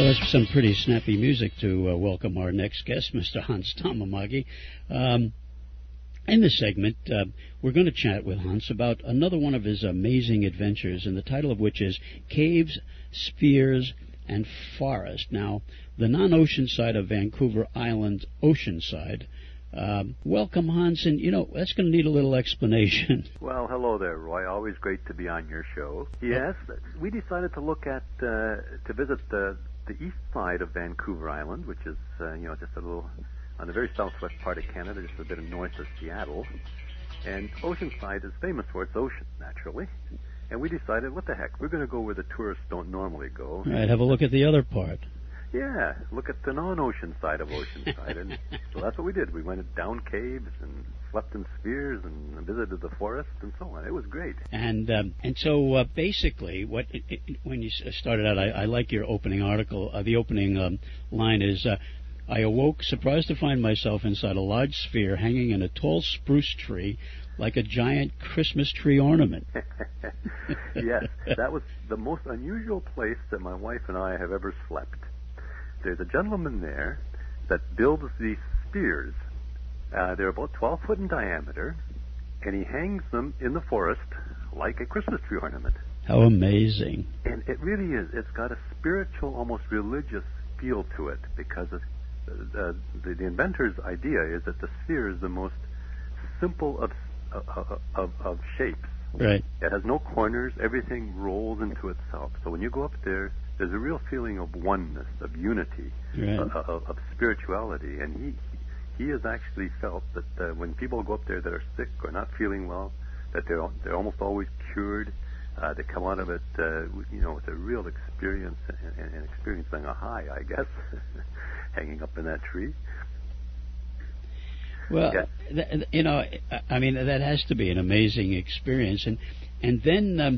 Well, that's some pretty snappy music to welcome our next guest, Mr. Hans Tamamagi. In this segment, we're going to chat with Hans about another one of his amazing adventures, and the title of which is Caves, Spheres, and Forest. Now, the non-ocean side of Vancouver Island, ocean side. Welcome, Hans, and, that's going to need a little explanation. Well, hello there, Roy. Always great to be on your show. Yes, we decided to look at, to visit the east side of Vancouver Island, which is, just a little on the very southwest part of Canada, just a bit north of Seattle. And Oceanside is famous for its ocean, naturally. And we decided, what the heck, we're going to go where the tourists don't normally go. Right, have a look at the other part. Yeah, look at the non-ocean side of Oceanside. And so that's what we did. We went down caves and slept in spheres and visited the forest and so on. It was great. And so basically, when you started out, I like your opening article. The opening line is, I awoke surprised to find myself inside a large sphere hanging in a tall spruce tree like a giant Christmas tree ornament. Yes, that was the most unusual place that my wife and I have ever slept. There's a gentleman there that builds these spheres. They're about 12 foot in diameter, and he hangs them in the forest like a Christmas tree ornament. How amazing. And it really is. It's got a spiritual, almost religious feel to it, because the inventor's idea is that the sphere is the most simple of shapes. Right. It has no corners. Everything rolls into itself. So when you go up there, there's a real feeling of oneness, of unity, right, of spirituality. And he has actually felt that when people go up there that are sick or not feeling well, that they're almost always cured. They come out of it, with a real experience and experiencing a high, I guess, hanging up in that tree. Well, yeah. That has to be an amazing experience, and then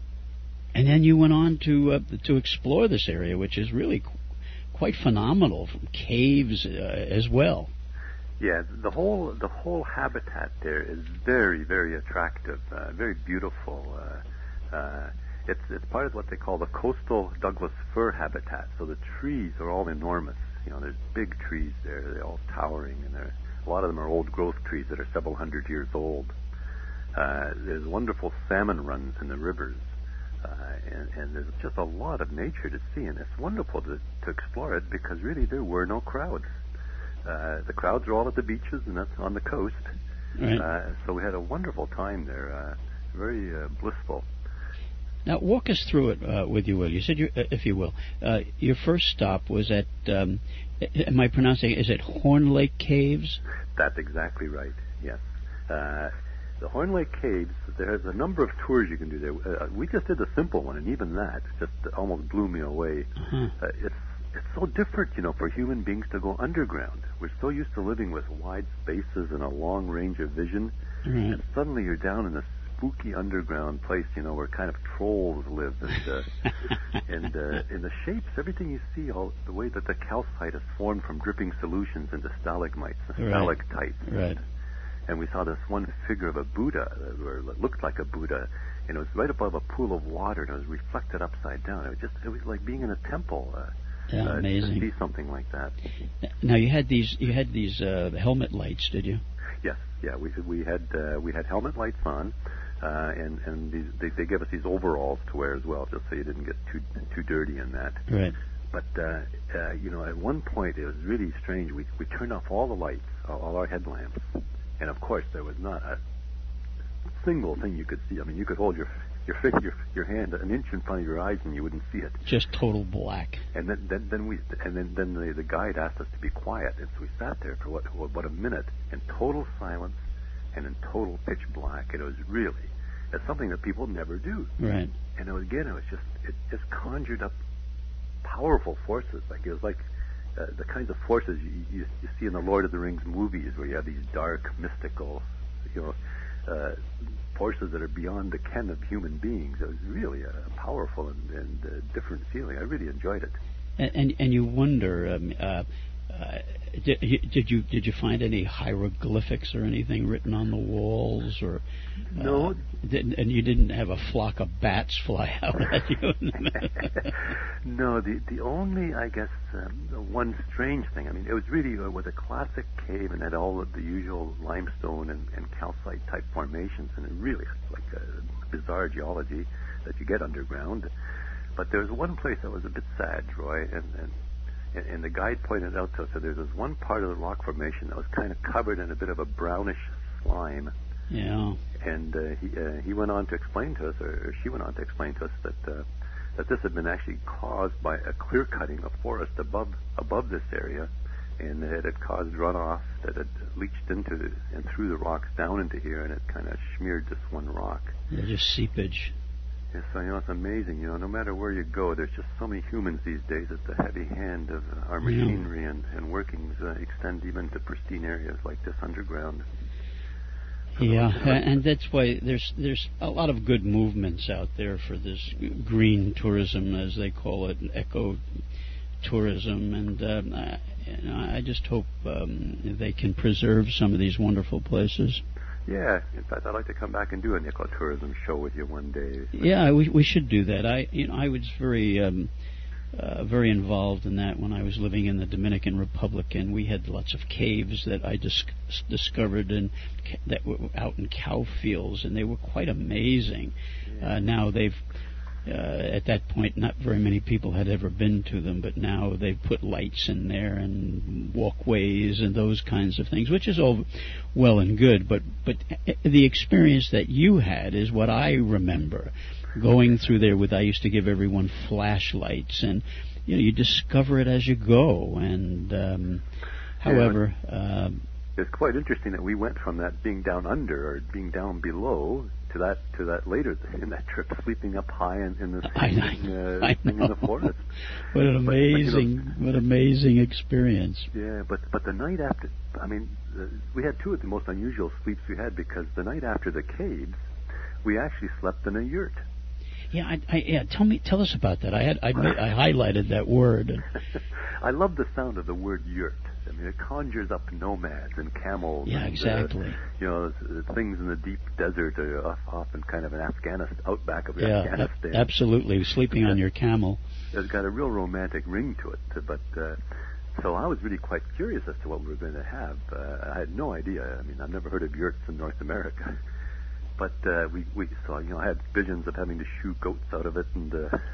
you went on to explore this area, which is really quite phenomenal, from caves as well. Yeah, the whole habitat there is very, very attractive, very beautiful. It's part of what they call the coastal Douglas fir habitat. So the trees are all enormous. There's big trees there. They're all towering, and a lot of them are old growth trees that are several hundred years old. There's wonderful salmon runs in the rivers, and there's just a lot of nature to see, and it's wonderful to explore it, because really there were no crowds. The crowds are all at the beaches, and that's on the coast. Right. So we had a wonderful time there, very blissful. Now, walk us through it with you, Will. You said, if you will, your first stop was at, am I pronouncing it, is it Horn Lake Caves? That's exactly right, yes. The Horn Lake Caves, there's a number of tours you can do there. We just did the simple one, and even that just almost blew me away. Uh-huh. It's so different, for human beings to go underground. We're so used to living with wide spaces and a long range of vision, right, and suddenly you're down in this spooky underground place, where kind of trolls live, and in the shapes, everything you see, all the way that the calcite is formed from dripping solutions into stalagmites and stalactites. Right. And we saw this one figure of a Buddha, or it looked like a Buddha, and it was right above a pool of water, and it was reflected upside down. It was like being in a temple. Amazing. To see something like that. Now you had these helmet lights, did you? Yes, yeah, we had helmet lights on, and they gave us these overalls to wear as well, just so you didn't get too dirty in that. Right. But at one point it was really strange. We turned off all the lights, all our headlamps, and of course there was not a single thing you could see. I mean, you could hold your hand an inch in front of your eyes and you wouldn't see it. Just total black. And then the guide asked us to be quiet, and so we sat there for what a minute in total silence and in total pitch black. And it's something that people never do. Right. And it just conjured up powerful forces. It was like the kinds of forces you see in the Lord of the Rings movies, where you have these dark, mystical, forces that are beyond the ken of human beings. It was really a powerful and different feeling. I really enjoyed it. And you wonder, Did you find any hieroglyphics or anything written on the walls, or no? And you didn't have a flock of bats fly out at you? No, the only, I guess, one strange thing. I mean, it was really was a classic cave and had all of the usual limestone and calcite type formations, and it really like a bizarre geology that you get underground. But there was one place that was a bit sad, Roy, and the guide pointed out to us that there was one part of the rock formation that was kind of covered in a bit of a brownish slime. Yeah. And he went on to explain to us, or she went on to explain to us that this had been actually caused by a clear cutting of forest above this area, and it had caused runoff that had leached into and through the rocks down into here, and it kind of smeared this one rock. Yeah, just seepage. Yeah, so, it's amazing, no matter where you go, there's just so many humans these days that the heavy hand of our machinery and workings extend even to pristine areas like this underground. So yeah, and that's why there's a lot of good movements out there for this green tourism, as they call it, eco tourism, and I just hope they can preserve some of these wonderful places. Yeah, in fact, I'd like to come back and do an ecotourism show with you one day. Yeah, we should do that. I was very involved in that when I was living in the Dominican Republic, and we had lots of caves that I discovered that were out in cow fields, and they were quite amazing. Yeah. Now they've at that point, not very many people had ever been to them, but now they've put lights in there and walkways and those kinds of things, which is all well and good. But the experience that you had is what I remember. Going through there I used to give everyone flashlights, and you discover it as you go. And however, it's quite interesting that we went from that being down under or being down below to that later in that trip, sleeping up high in the thing in the forest. What an amazing experience! Yeah, but the night after, I mean, we had two of the most unusual sleeps we had, because the night after the caves, we actually slept in a yurt. Yeah, tell us about that. I highlighted that word. I love the sound of the word yurt. I mean, it conjures up nomads and camels. Yeah, exactly. Things in the deep desert, often kind of an outback of Afghanistan. Absolutely, sleeping on your camel. It's got a real romantic ring to it. But so I was really quite curious as to what we were going to have. I had no idea. I mean, I've never heard of yurts in North America. But we saw, I had visions of having to shoo goats out of it and,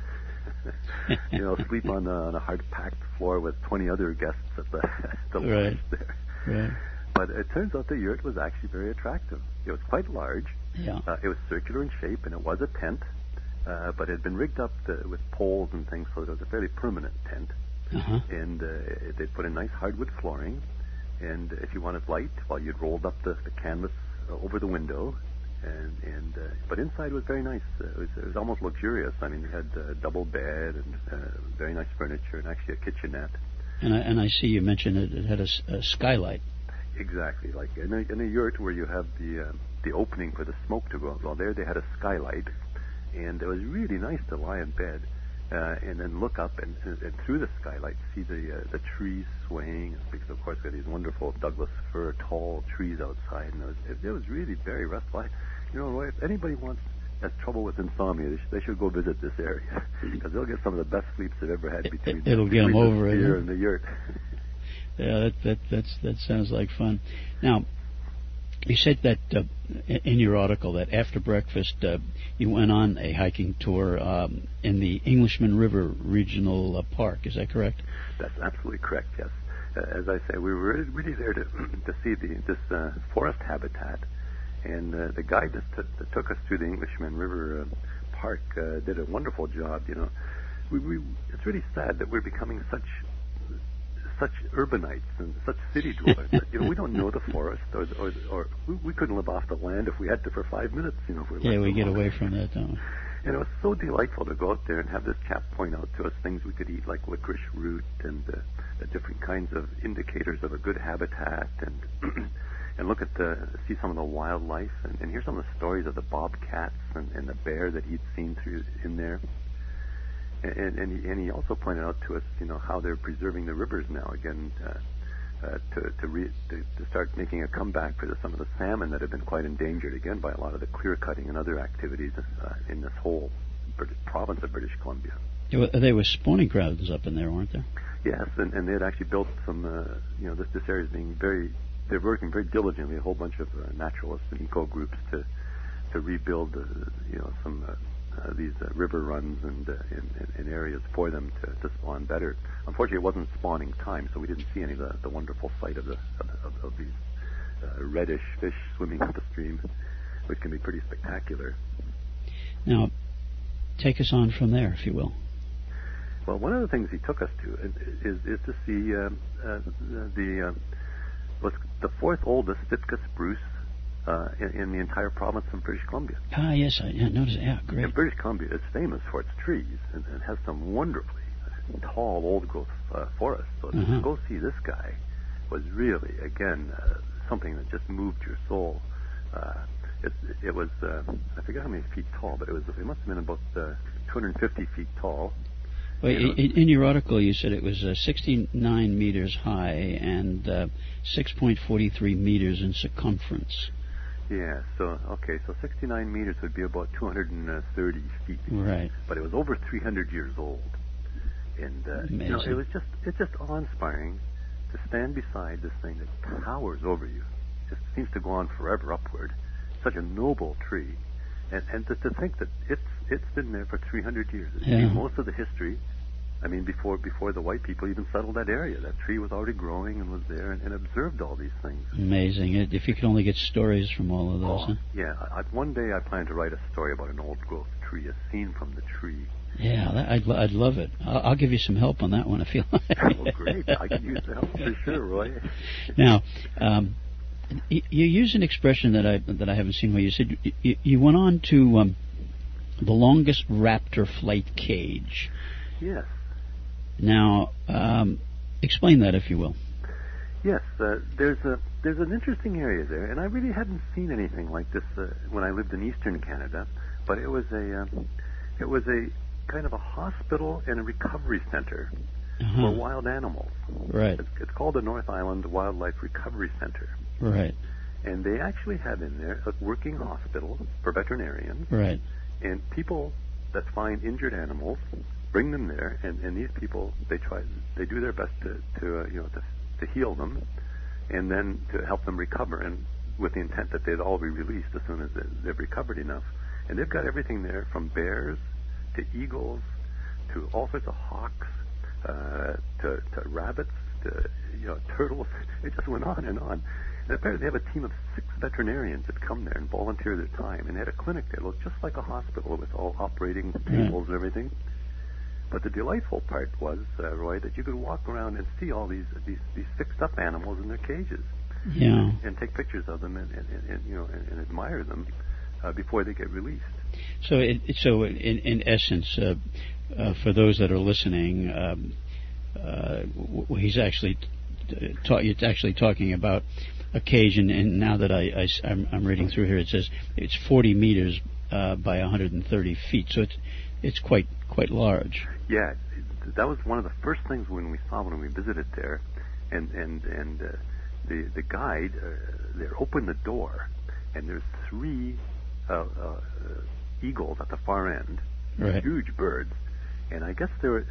sleep on a hard-packed floor with 20 other guests at the lodge there. Right. But it turns out the yurt was actually very attractive. It was quite large. Yeah. It was circular in shape, and it was a tent, but it had been rigged up with poles and things, so it was a fairly permanent tent. Uh-huh. And they put in nice hardwood flooring, and if you wanted light, you'd rolled up the canvas over the window. But inside was very nice. It was almost luxurious. I mean, you had a double bed and very nice furniture, and actually a kitchenette. And I see you mentioned it had a skylight. Exactly, like in a yurt where you have the opening for the smoke to go out. Well, there they had a skylight, and it was really nice to lie in bed and then look up and through the skylight see the trees swaying, because of course we had these wonderful Douglas fir tall trees outside, and it was really very restful. Roy, if anybody has trouble with insomnia, they should go visit this area, because they'll get some of the best sleeps they've ever had between them over here and the yurt. Yeah, that sounds like fun. Now, you said that in your article that after breakfast you went on a hiking tour in the Englishman River Regional Park. Is that correct? That's absolutely correct, yes. As I say, we were really there to see this forest habitat. And the guide that took us through the Englishman River Park did a wonderful job. It's really sad that we're becoming such urbanites and such city dwellers. We don't know the forest, or we couldn't live off the land if we had to for 5 minutes. If we get away from that, don't we? And it was so delightful to go out there and have this chap point out to us things we could eat, like licorice root and the different kinds of indicators of a good habitat, and and look at see some of the wildlife and hear some of the stories of the bobcats and the bear that he'd seen in there. And he also pointed out to us, how they're preserving the rivers now again to start making a comeback for some of the salmon that have been quite endangered again by a lot of the clear cutting and other activities in this whole province of British Columbia. There were spawning grounds up in there, weren't there? Yes, and they had actually built some. This area is being they're working very diligently, a whole bunch of naturalists and eco groups to rebuild some these river runs and areas for them to spawn better. Unfortunately, it wasn't spawning time, so we didn't see any of the wonderful sight of these reddish fish swimming up the stream, which can be pretty spectacular. Now, take us on from there, if you will. Well, one of the things he took us to is to see the fourth oldest Sitka spruce in the entire province of British Columbia. Ah, yes, I noticed. Yeah, great. And British Columbia is famous for its trees and has some wonderfully tall old-growth forests. So to go see this guy was really, again, something that just moved your soul. It was, I forget how many feet tall, but it must have been about 250 feet tall. Well, in your article, you said it was 69 meters high and 6.43 meters in circumference. Yeah, so 69 meters would be about 230 feet. Right. But it was over 300 years old. And, it's just awe-inspiring to stand beside this thing that towers over you. Just seems to go on forever upward. Such a noble tree. And to think that it's been there for 300 years. It's seen most of the history. I mean, before the white people even settled that area, that tree was already growing and was there and observed all these things. Amazing. If you could only get stories from all of those. Oh, yeah. One day I plan to write a story about an old-growth tree, a scene from the tree. Yeah, I'd love it. I'll give you some help on that one if you like. Oh, great. I could use the help for sure, Roy. Now, you use an expression that I haven't seen where you said you went on to the longest raptor flight cage. Yes. Now, explain that, if you will. Yes, there's an interesting area there, and I really hadn't seen anything like this when I lived in eastern Canada. But it was a kind of a hospital and a recovery center for wild animals. Right. It's called the North Island Wildlife Recovery Center. Right. And they actually have in there a working hospital for veterinarians. Right. And people that find injured animals bring them there, and these people they do their best to heal them, and then to help them recover, and with the intent that they'd all be released as soon as they've recovered enough. And they've got everything there from bears to eagles to all sorts of hawks to rabbits to turtles. It just went on and on. And apparently they have a team of 6 veterinarians that come there and volunteer their time, and they had a clinic there. It looked just like a hospital with all operating tables and everything. But the delightful part was, Roy, that you could walk around and see all these fixed-up animals in their cages, and take pictures of them and admire them before they get released. So, in essence, for those that are listening, he's actually it's actually talking about a cage, and now that I'm reading through here, it says it's 40 meters by 130 feet, so it's quite large. Yeah, that was one of the first things when we visited there, and the guide there opened the door, and there's 3 eagles at the far end, huge birds, and I guess they were.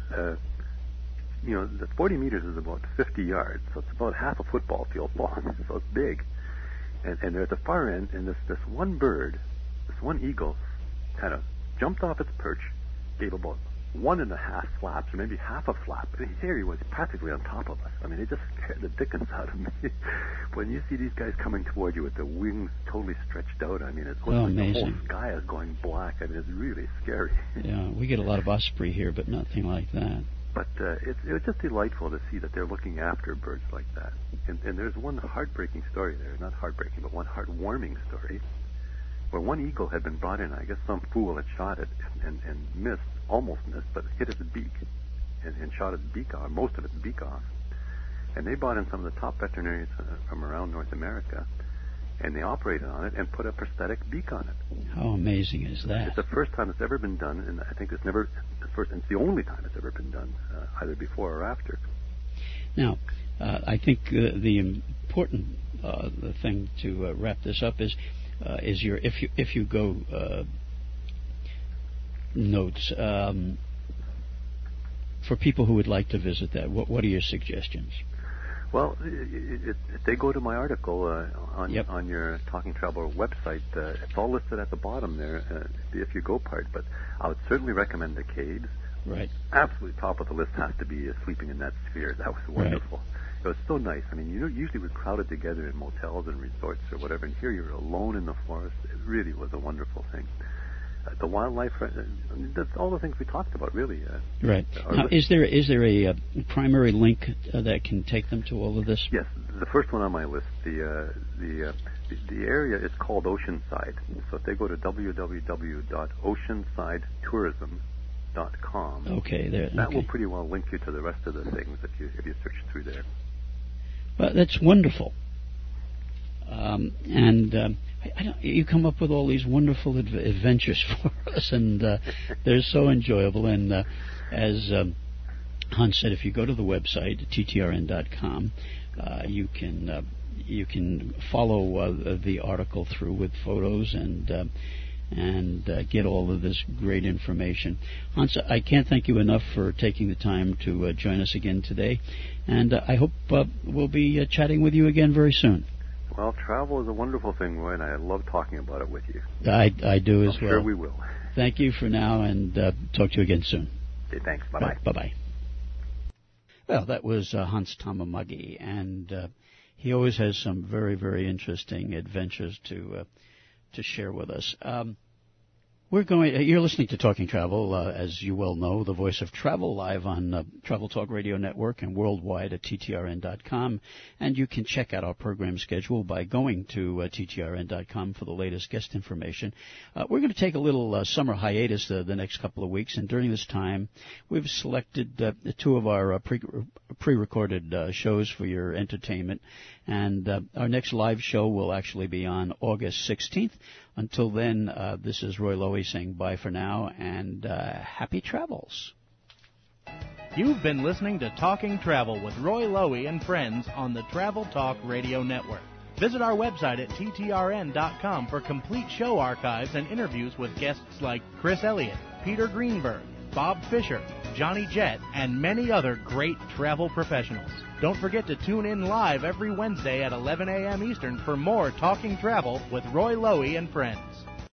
The 40 meters is about 50 yards, so it's about half a football field long, so it's big. And they're at the far end, and this one bird, this one eagle, kind of jumped off its perch, gave about 1.5 flaps, or maybe half a flap, and here he was practically on top of us. I mean, it just scared the dickens out of me. When you see these guys coming toward you with the wings totally stretched out, I mean, it's like the whole sky is going black. I mean, it's really scary. Yeah, we get a lot of osprey here, but nothing like that. But it was just delightful to see that they're looking after birds like that. And there's one heartbreaking story there, not heartbreaking, but one heartwarming story, where one eagle had been brought in. I guess some fool had shot it and missed, almost missed, but hit its beak and shot its beak off, most of its beak off. And they brought in some of the top veterinarians from around North America, and they operated on it and put a prosthetic beak on it. How amazing is that? It's the first time it's ever been done, and I think it's never, as first, and it's the only time it's ever been done, either before or after. Now, I think the important thing to wrap this up is your if you go notes for people who would like to visit that. What are your suggestions? Well, if they go to my article on your Talking Travel website, it's all listed at the bottom there, the if you go part. But I would certainly recommend the caves. Right. Absolutely top of the list has to be Sleeping in That Sphere. That was wonderful. Right. It was so nice. I mean, usually we're crowded together in motels and resorts or whatever, and here you're alone in the forest. It really was a wonderful thing. The wildlife, that's all the things we talked about, really. Right. Now, is there a primary link that can take them to all of this? Yes. The first one on my list, the area is called Oceanside. So if they go to www.oceansidetourism.com, that will pretty well link you to the rest of the things if you search through there. Well, that's wonderful. You come up with all these wonderful adventures for us, and they're so enjoyable. And as Hans said, if you go to the website ttrn.com, you can follow the article through with photos and get all of this great information. Hans, I can't thank you enough for taking the time to join us again today, and I hope we'll be chatting with you again very soon. Well, travel is a wonderful thing, Roy, and I love talking about it with you. I do as well. Sure we will. Thank you for now, and talk to you again soon. Okay, thanks. Bye-bye. Bye-bye. Well, that was Hans Tamamagi, and he always has some very, very interesting adventures to share with us. You're listening to Talking Travel, as you well know, the voice of travel, live on Travel Talk Radio Network and worldwide at TTRN.com. And you can check out our program schedule by going to TTRN.com for the latest guest information. We're going to take a little summer hiatus the next couple of weeks, and during this time, we've selected two of our pre-recorded shows for your entertainment. And our next live show will actually be on August 16th. Until then, this is Roy Lowy saying bye for now, and happy travels. You've been listening to Talking Travel with Roy Lowy and friends on the Travel Talk Radio Network. Visit our website at ttrn.com for complete show archives and interviews with guests like Chris Elliott, Peter Greenberg, Bob Fisher, Johnny Jett, and many other great travel professionals. Don't forget to tune in live every Wednesday at 11 a.m. Eastern for more Talking Travel with Roy Lowy and friends.